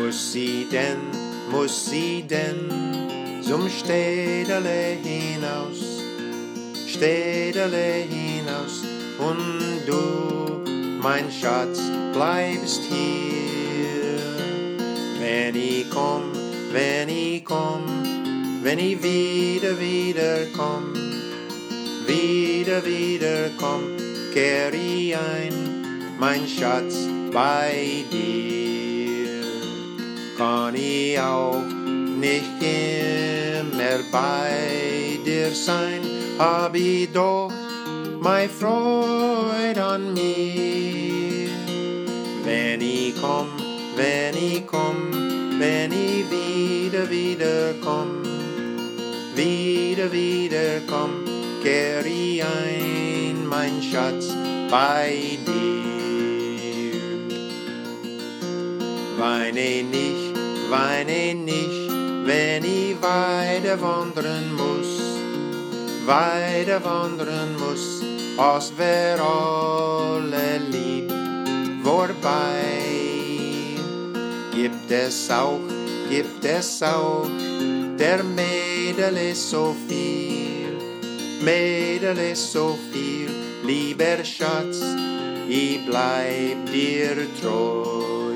muss sie denn zum Städterle hinaus, und du, mein Schatz, bleibst hier. Wenn ich komm, wenn ich wieder komm, kehr ich ein, mein Schatz, bei dir. Kann ich auch nicht immer bei dir sein, hab ich doch meine Freude an mir. Wenn ich wieder komm, kehr ich ein, mein Schatz, bei dir. Weine nicht, wenn ich weiter wandern muss, als wär alle lieb vorbei. Gibt es auch der Mädel so viel, lieber Schatz, ich bleib dir treu.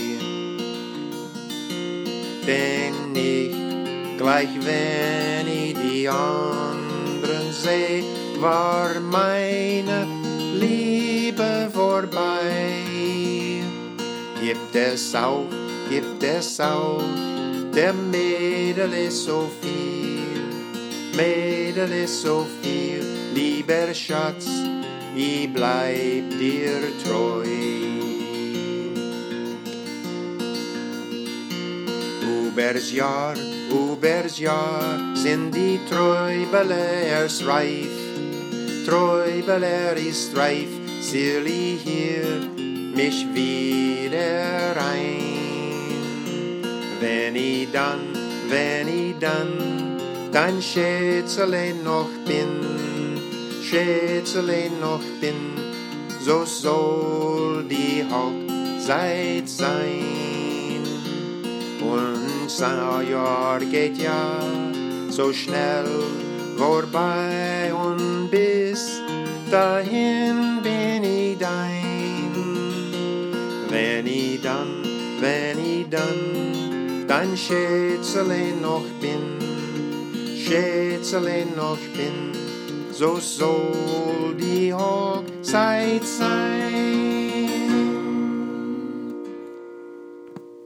Denn nicht gleich, wenn ich die anderen seh, war meine Liebe vorbei. Gibt es auch der Mädel so viel, lieber Schatz, ich bleib dir treu. Übers Jahr sind die Träubeler ist reif, soll ich hier mich wieder ein. Wenn ich dann dein Schätzelein noch bin, so soll die Hochzeit sein. Unser Jahr geht ja so schnell vorbei, und bis dahin bin ich dein. Wenn ich dann dein Schätzelein noch bin, so soll die Hochzeit sein.